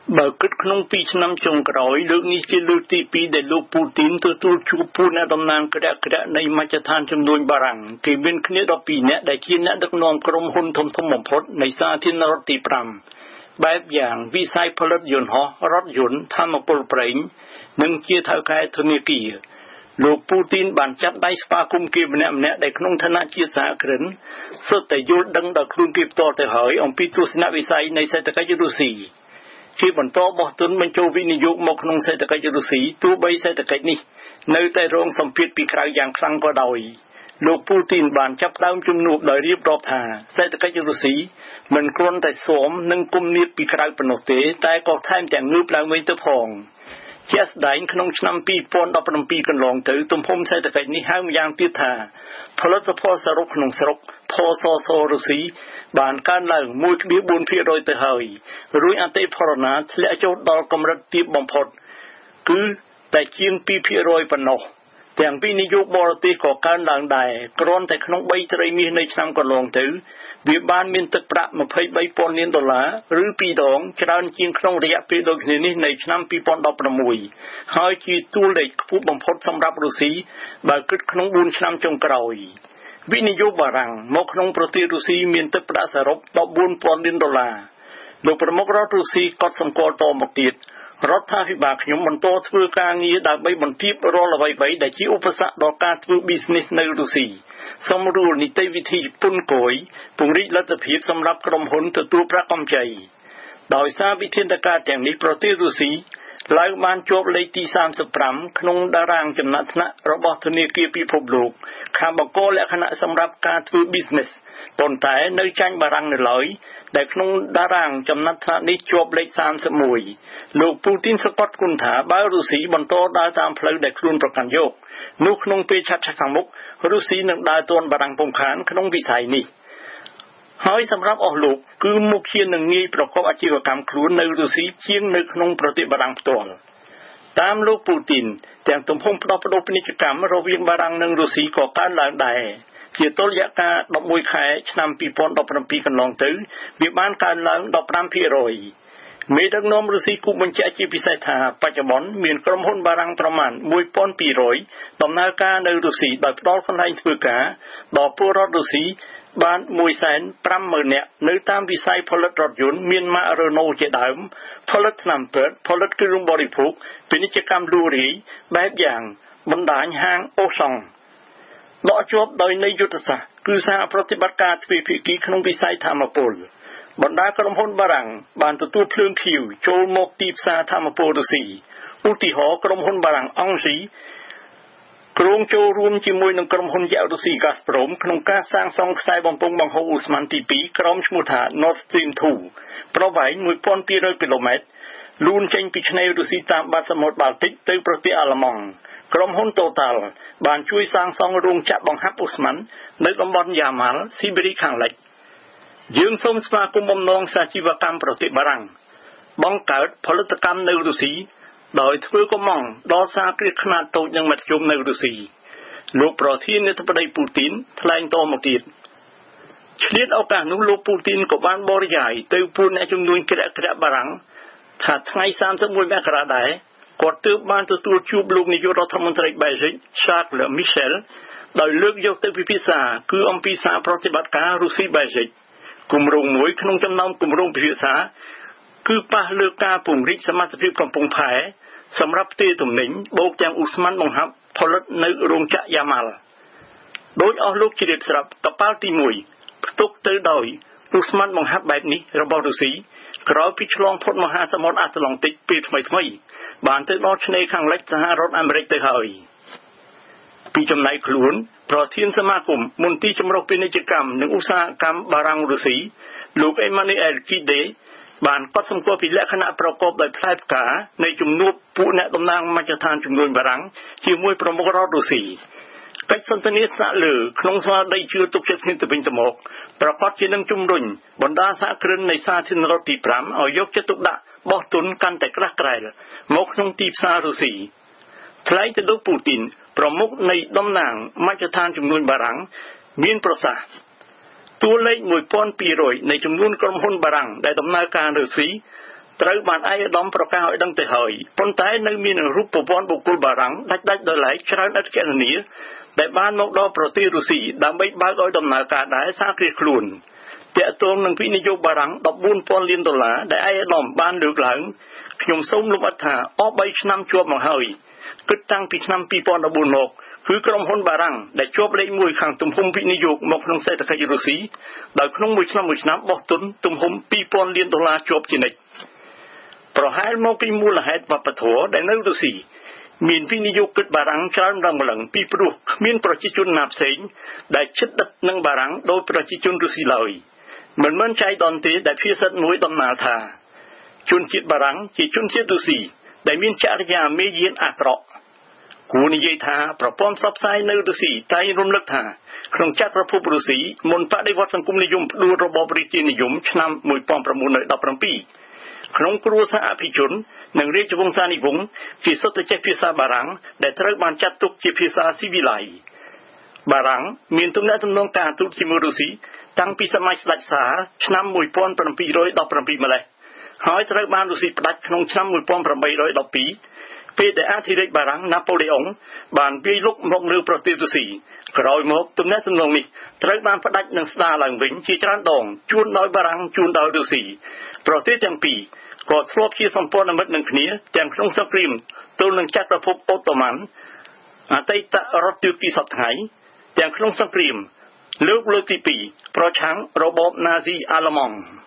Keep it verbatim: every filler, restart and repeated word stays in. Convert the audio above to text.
បើគិតក្នុងពីរឆ្នាំចុងក្រោយលើកនេះជាលើកទីពីរដែលលោកពូទីនទទួលជួបពួកអ្នកតំណាងក្រាក់ក្រាក់នៃមជ្ឈដ្ឋានជំនួយបារាំងគេមានគ្នាដប់ពីរនាក់ដែលជាអ្នកដឹកនាំក្រុមហ៊ុនធំៗបំផុតនៃសាធារណរដ្ឋទីប្រាំបែបយ៉ាងវិស័យផលិតយន្តហោះរថយន្តធម្មពលប្រេងនិងជាថៅកែធនាគារលោកពូទីនបានចាប់ដៃស្វាគមន៍គេម្នាក់ៗដែលក្នុងឋានៈជាសហគ្រិនសុទ្ធតែយល់ដឹងដល់ខ្លួនគេផ្ទាល់ទៅហើយអំពីទស្សនវិស័យនៃសេដ្ឋកិច្ចរុស្ស៊ីជាបន្តបោះទុនបញ្ចូលវិនិយោគមកក្នុងសេដ្ឋកិច្ចរុស្ស៊ីទោះបីសេដ្ឋកិច្ចនេះនៅតែរងសម្ពាធពីក្រៅយ៉ាងខ្លាំងក៏ដោយលោកពូទីនបានចាប់ផ្ដើមជំនួបដោយរៀបរាប់ថាសេដ្ឋកិច្ចរុស្ស៊ីមិនគ្រាន់តែស៊ាំនឹងគំនាបពីក្រៅប៉ុណ្ណោះទេតែក៏ថែមទាំងងើបឡើងវិញទៅផងជាស្ដែងក្នុងឆ្នាំពីរពាន់ដប់ប្រាំពីរកន្លងទៅទំហំសេដ្ឋកិច្ចនេះហៅម្យ៉ាងទៀតថាផលិតផលសរុបក្នុងស្រុកផសសរុស្ស៊ីបានកើនឡើង មួយភាគបួនភាគរយ ទៅហើយរួចអតិផរណាធ្លាក់ចុះដល់កម្រិតទាបបំផុតគឺតែជាងពីរភាគរយ ប៉ុណ្ណោះទាំងវិនិយោគបរទេសក៏កើនឡើងដែរគ្រាន់តែក្នុងបីត្រីមាសនៃឆ្នាំកន្លងទៅវាបានមានទឹកប្រាក់ម្ភៃបីពាន់លានដុល្លារឬពីរដងច្រើនជាងក្នុងរយៈពេលដូចគ្នានេះនៃឆ្នាំពីរពាន់ដប់ប្រាំមួយហើយជាតួលេខខ្ពស់បំផុតសម្រាប់រុស្ស៊ីបើគិតក្នុងបួនឆ្នាំចុងក្រោយវិនិយោគបារាំងមកក្នុងប្រទេសរុស្ស៊ីមានទឹកប្រាក់សរុបដប់បួនពាន់លានដុល្លារលោកប្រមុខរដ្ឋរុស្ស៊ីក៏សម្គាល់តមកទៀតរដ្ឋាភិបាលខ្ញុំបន្តធ្វើការងារដើម្បីបន្ទាបរាល់អ្វីៗដែលជាឧបសគ្គដល់ការធ្វើ business នៅរុស្ស៊ីសម្រួលនីតិវិធីពន្ធគយពង្រីកលទ្ធភាពសម្រាប់ក្រុមហ៊ុនទទួលប្រាក់កម្ចីដោយសារវិធានការទាំងនេះប្រទេសរុស្ស៊ីឡើងបានជាប់លេខទីសាមសិបប្រាំក្នុងតារាងចំណាត់ថ្នាក់របស់ធនាគារពិភពលោកខាងបង្កលក្ខណៈសម្រាប់ការធ្វើ business ប៉ុន្តែនៅចាញ់បារាំងនៅឡើយដែលក្នុងតារាងចំណាត់ថ្នាក់នេះជាប់លេខសាមសិបមួយលោកពូទីនសង្កត់ធ្ងន់ថាបើរុស្ស៊ីបន្តដើរតាមផ្លូវដែលខ្លួនប្រកាន់យកនោះក្នុងពេលឆាប់ៗខាងមុខរុស្ស៊ីនឹងដើរទាន់បារាំងពុំខានក្នុងវិស័យនេះហើយសម្រាប់អស់លោកគឺមុខជានឹងងាយប្រកបអាជីវកម្មខ្លួននៅរុស្ស៊ីជាងនៅក្នុងប្រទេសបារាំងផ្ទាល់តាមលោកពូទីនទាំងទំហំផ្ដោះប្ដូរពាណិជ្ជកម្មរវាងបារាំងនិងរុស្ស៊ីក៏កើនឡើងដែរជាតុល្យការដប់មួយខែឆ្នាំពីរពាន់ដប់ប្រាំពីរកន្លងទៅវាបានកើនឡើងដប់ប្រាំភាគរយមេដឹកនាំរុស្ស៊ីគូបញ្ជាក់ជាពិសេសថាបច្ចុប្បន្នមានក្រុមហ៊ុនបារាំងប្រមាណមួយពាន់ពីររយដំណើរការនៅរុស្ស៊ីដោយផ្ដល់កន្លែងធ្វើការដល់ពលរដ្ឋរុស្ស៊ីបានមួយសែនប្រាំម៉ឺននាក់នៅតាមវិស័យផលិតរថយន្តមានម៉ាក Renault ជាដើមផលិតថ្នាំពេទ្យផលិតគ្រឿងបរិភោគពាណិជ្ជកម្មលក់រាយបែបយ៉ាងបណ្ដាញហាងអូសង់ដកជាប់ដោយនៃយុទ្ធសាស្ត្រគឺសហប្រតិបត្តិការទ្វេភាគីក្នុងវិស័យធម្មពលបណ្ដាក្រុមហ៊ុនបារាំងបានទទួលភ្លើងខៀវចូលមកទីផ្សារធម្មពលរុស្ស៊ីឧទាហរណ៍ក្រុមហ៊ុនបារាំងអង្គស៊ីក្រុងចូលរួមជាមួយនឹងក្រុមហ៊ុនយក្សរុស្ស៊ី Gazprom ក្នុងការសាងសង់ខ្សែបំពង់បង្ហូរអូស្មန်ទីពីរក្រោមឈ្មោះថា Nord Stream ทูប្រវែងមួយពាន់ពីររយគីឡូម៉ែត្រលូនចេញពីឆ្នេររុស្ស៊ីតាមបាតសមុទ្របាល់ទិកទៅប្រទេសអាល្លឺម៉ង់ក្រុមហ៊ុន Total បានជួយសាងសង់រោងចក្របង្ហាប់អូស្មန်នៅតំបន់យ៉ាម៉ាល់ស៊ីបេរីខាងលិចយើងសូមស្វាគមន៍បំណងសាជីវកម្មប្រទេសបារាំងបង្កើតផលិតកម្មនៅរុស្ស៊ីដោយធ្វើកំងដល់សារគ្រាសខ្នាតតូចនិងមធ្យមនៅរុស្ស៊ីលោកប្រធានាធិបតីពូទីនថ្លែងតមកទៀតឆ្លៀតឱកាសនោះលោកពូទីនក៏បានបរិយាយទៅពួកអ្នកជំនួញក្រាក់ក្រាក់បារាំងថាថ្ងៃសាមសិបមួយមករាដែរគាត់ទើបបានទទួលជួបលោកនាយករដ្ឋមន្ត្រីបែលហ្សិក Charles Michel ដោយលើកយកទៅពិភាក្សាគឺអំពីសារប្រតិបត្តិការរុស្ស៊ីបែលហ្សិកគម្រោងមួយក្នុងចំណោមគម្រោងពិភាក្សាគឺប៉ះលើការពង្រីកសមត្ថភាពកំពង់ផែសម្រាប់ផ្ទេរទំនិញបូកទាំងអូស្មန်បង្ហាប់ផលិតនៅរោងចក្រយ៉ាម៉ាល់ដោយអស់លោកជ្រាបស្រាប់កប៉ាល់ទីមួយផ្ទុកទៅដោយអូស្មန်បង្ហាប់បែបនេះរបស់រុស្ស៊ីក្រោយពីឆ្លងផុតមហាសមុទ្រអាត្លង់តិកពេលថ្មីៗបានទៅដល់ឆ្នេរខាងលិចសហរដ្ឋអាមេរិកទៅហើយពីចំណែកខ្លួនប្រធានសមាគមមន្ទីរចម្រុះពាណិជ្ជកម្មនិងឧស្សាហកម្មបារាំងរុស្ស៊ីលោក Emmanuel Kide បានកត់សម្គាល់ពីលក្ខណៈប្រកបដោយផ្លែផ្កានៃជំនួបពួកអ្នកតំណាងមជ្ឈដ្ឋានជំនួយបារាំងជាមួយប្រមុខរដ្ឋរុស្ស៊ីកិច្ចសន្ទនាស្នាក់លើក្នុងស្មារតីជឿទុកចិត្តគ្នាទៅវិញទៅមកប្រកបជានឹងជំរុញបណ្ដាសហគ្រិននៃសាធារណរដ្ឋទីប្រាំឲ្យយកចិត្តទុកដាក់បោះទុនកាន់តែក្រាស់ក្រែលមកក្នុងទីផ្សាររុស្ស៊ីថ្លែងទៅលោកពូទីនប្រមុខនៃតំណាងមជ្ឈដ្ឋានជំនួយបារាំងមានប្រសាសន៍តួលេខមួយពាន់ពីររយនៃចំនួនក្រុមហ៊ុនបារាំងដែលដំណើរការនៅរុស្ស៊ីត្រូវបានឯកឧត្តមប្រកាសឲ្យដឹងទៅហើយប៉ុន្តែនៅមានរូបប្រព័ន្ធបុគ្គលបារាំងដាច់ដាច់ដោយឡែកច្រើនឥតគណនាដែលបានមកដល់ប្រទេសរុស្ស៊ីដើម្បីបើកឲ្យដំណើរការដែរសារគ្រាសខ្លួនទាក់ទងនឹងវិនិយោគបារាំងដប់បួនពាន់លានដុល្លារដែលឯកឧត្តមបានលើកឡើងខ្ញុំសូមលំអិតថាអស់បីឆ្នាំជាប់មកហើយគិតតាំងពីឆ្នាំពីរពាន់ដប់បួនមកគឺក្រុមហ៊ុនបារាំងដែលជាប់លេខមួយខាងទំហំវិនិយោគមកក្នុងសេដ្ឋកិច្ចរុស្ស៊ីដោយក្នុងមួយឆ្នាំមួយឆ្នាំបោះទុនទំហំពីរពាន់លានដុល្លារជាប់ជានិច្ចប្រហែលមកពីមូលហេតុវប្បធម៌ដែលនៅរុស្ស៊ីមានវិនិយោគិតបារាំងច្រើនរងម្លឹងពីព្រោះគ្មានប្រជាជនណាផ្សេងដែលជិតដិតនឹងបារាំងដោយប្រជាជនរុស្ស៊ីឡើយមិនមែនចៃដន្យទេដែលភាសាមួយដំណាលថាជនជាតិបារាំងជាជនជាតិរុស្ស៊ីដែលមានចរិយាមេយានអាក្រក់គួរនិយាយថាប្រព័ន្ធផ្សព្វផ្សាយនៅរុស្ស៊ីតែងរំលឹកថាក្នុងចក្រភពរុស្ស៊ីមុនបដិវត្តសង្គមនិយមផ្ដួលរបបរាជានិយមឆ្នាំmột nghìn chín trăm mười bảyក្នុងគ្រួសារអភិជននិងរាជវង្សានុវង្សគេសុទ្ធតែចេះភាសាបារាំងដែលត្រូវបានចាត់ទុកជាភាសាស៊ីវិល័យបារាំងមានទំនាក់ទំនងការទូតជាមួយរុស្ស៊ីតាំងពីសម័យស្ដេចសាឆ្នាំmột nghìn bảy trăm một mươi bảyម្លេះហើយត្រូវបានរុស្ស៊ីផ្ដាច់ក្នុងឆ្នាំmột nghìn tám trăm một mươi haiពេលដែលអធិរាជបារាំងណាប៉ូឡេអុងបានវាយលុកមកលើប្រទេសរុស្ស៊ីក្រោយមកទំនាក់ទំនងនេះត្រូវបានផ្ដាច់និងស្ដារឡើងវិញជាច្រើនដងជួនដោយបារាំងជួនដោយរុស្ស៊ីប្រទេសទាំងពីរក៏ធ្លាប់ជាសម្ព័ន្ធមិត្តនឹងគ្នាទាំងក្នុងសង្គ្រាមទល់នឹងចក្រភពអូតូម៉ាន់អតីតរដ្ឋទូគីសពថ្ងៃទាំងក្នុងសង្គ្រាមលើកលើកទីពីរប្រឆាំងរបបណាស៊ីអាល្លឺម៉ង់